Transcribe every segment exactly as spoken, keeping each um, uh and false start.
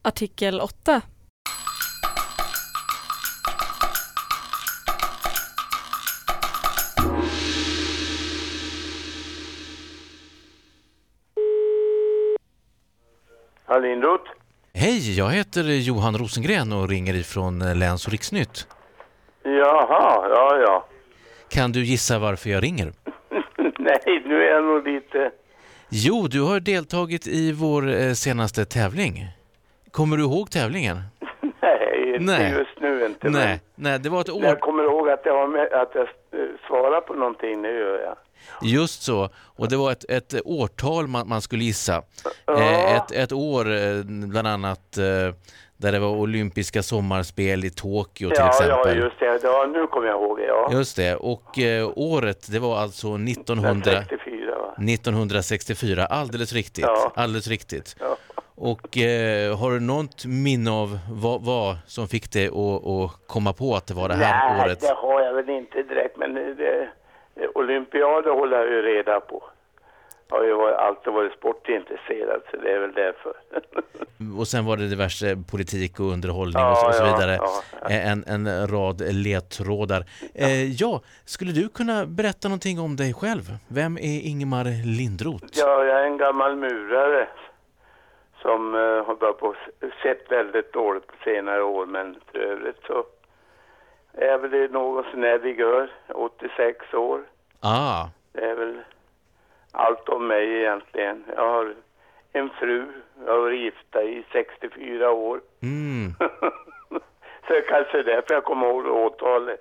Artikel åtta. Lindroth. Hej, jag heter Johan Rosengren och ringer ifrån Läns- och Riksnytt. Jaha, ja, ja. Kan du gissa varför jag ringer? Nej, nu är jag nog lite... Jo, du har deltagit i vår eh, senaste tävling. Kommer du ihåg tävlingen? Nej, inte Nej. just nu inte. Nej, nej, det var ett år... Jag kommer ihåg att jag, har med, att jag svarar på någonting, det gör jag. Just så, och det var ett, ett årtal man, man skulle gissa. Ja. Eh, ett, ett år, eh, bland annat, eh, där det var olympiska sommarspel i Tokyo till ja, exempel. Ja, just det. Ja, nu kommer jag ihåg det, ja. Just det, och eh, året, det var alltså nittonhundra... sextiofyra, va? nittonhundrasextiofyra, alldeles riktigt. Ja. Alldeles riktigt. Ja. Och eh, har du något minne av vad, vad som fick dig att, att komma på att det var det här Nej, året? det har jag väl inte direkt, men det, det, olympiader håller jag ju reda på. Jag har ju varit, alltid varit sportintresserad, så det är väl därför. Och sen var det diverse politik och underhållning Ja, och, så, och så ja, vidare. ja, ja. En, en rad ledtrådar. Ja. Eh, ja, skulle du kunna berätta någonting om dig själv? Vem är Ingemar Lindroth? Ja, jag är en gammal murare som uh, har börjat på sett väldigt dåligt på senare år, men för övrigt så är väl det någon sån här vigör, åttiosex år. Ah. Det är väl allt om mig egentligen. Jag har en fru, jag har varit gifta i sextiofyra år. Mm. Så kanske därför jag kommer ihåg åtalet.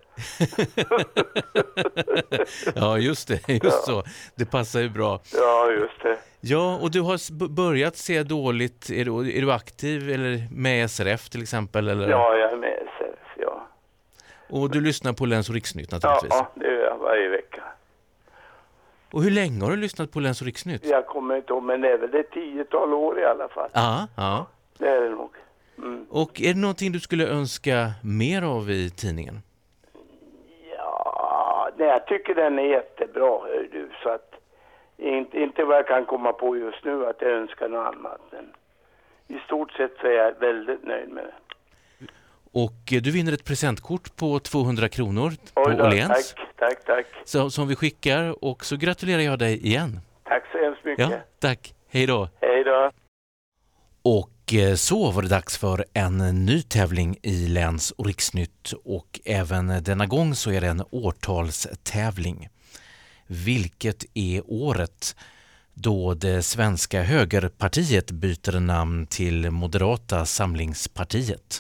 Ja, just det. Just Ja. så. Det passar ju bra. Ja, just det. Ja, och du har s- b- börjat se dåligt. Är du, är du aktiv eller med S R F till exempel? Eller? Ja, jag är med S R F, ja. Och du lyssnar på Läns- och Riksnytt Ja, naturligtvis. ja, det gör jag varje vecka. Och hur länge har du lyssnat på Läns- och Riksnytt? Jag kommer inte ihåg, men det är väl ett tiotal år i alla fall. Ja, ja. Det är det nog. Mm. Och är det någonting du skulle önska mer av i tidningen? Ja, nej, jag tycker den är jättebra, hör du. Så att, inte, inte vad jag kan komma på just nu att jag önskar något annat. Men i stort sett så är jag väldigt nöjd med det. Och eh, du vinner ett presentkort på tvåhundra kronor på Oj då, Åhléns. tack, tack, tack. Så, som vi skickar, och så gratulerar jag dig igen. Tack så hemskt mycket. Ja, tack. Hej då. Hej då. Och eh, så var det dags för en ny tävling i Läns- och Riksnytt, och även denna gång så är det en årtalstävling. Vilket är året då det svenska högerpartiet byter namn till Moderata samlingspartiet?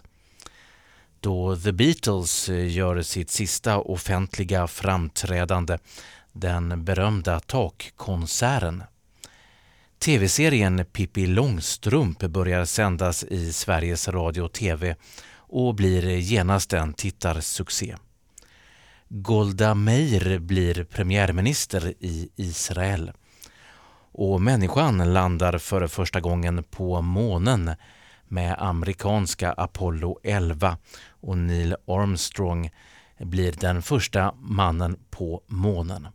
Då The Beatles gör sitt sista offentliga framträdande, den berömda takkonserten. Tv-serien Pippi Långstrump börjar sändas i Sveriges Radio och T V och blir genast en tittarsuccé. Golda Meir blir premiärminister i Israel. Och människan landar för första gången på månen med amerikanska Apollo elva, och Neil Armstrong blir den första mannen på månen.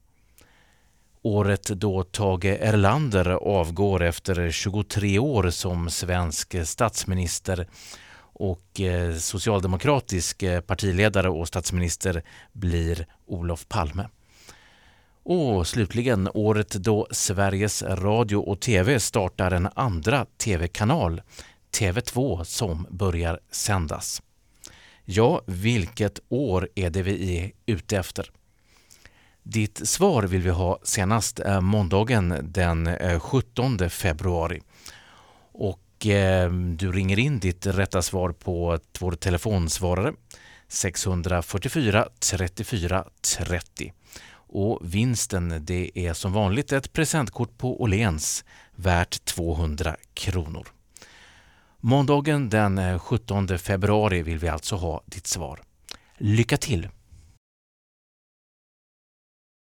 Året då Tage Erlander avgår efter tjugotre år som svensk statsminister, och eh, socialdemokratisk partiledare och statsminister blir Olof Palme. Och slutligen året då Sveriges Radio och T V startar en andra tv-kanal, T V två, som börjar sändas. Ja, vilket år är det vi är ute efter? Ditt svar vill vi ha senast eh, måndagen den eh, sjuttonde februari. Och eh, du ringer in ditt rätta svar på vår telefonsvarare sex fyra fyra trettiofyra trettio. Och vinsten, det är som vanligt ett presentkort på Åhléns värt tvåhundra kronor. Måndagen den sjuttonde februari vill vi alltså ha ditt svar. Lycka till!